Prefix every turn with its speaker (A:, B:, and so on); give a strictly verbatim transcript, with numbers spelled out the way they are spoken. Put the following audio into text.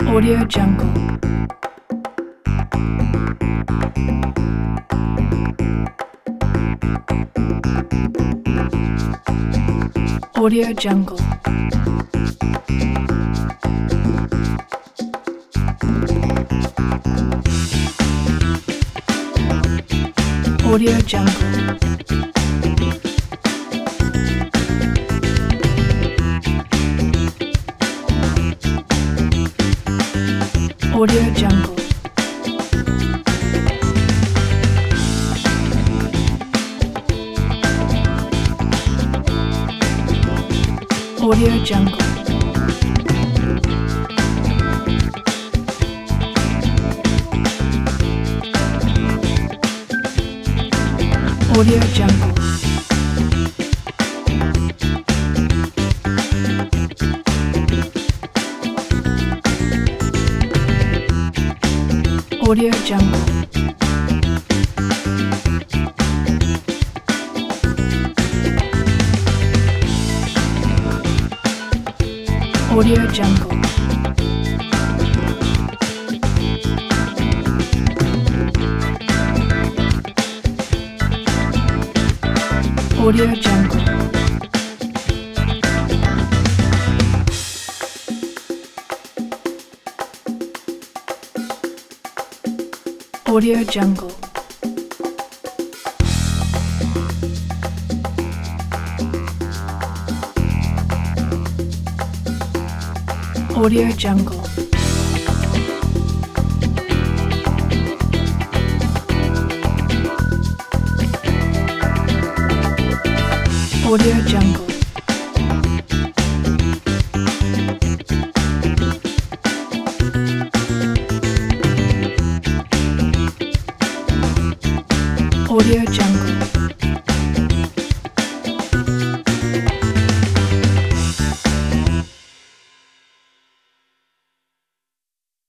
A: Audio Jungle. Audio Jungle. Audio Jungle. Audio Jungle. Audio Jungle. Audio Jungle. Audio Jungle. Audio Jungle. Audio Jungle. Audio Jungle. Audio Jungle. Audio Jungle. Audio Jungle.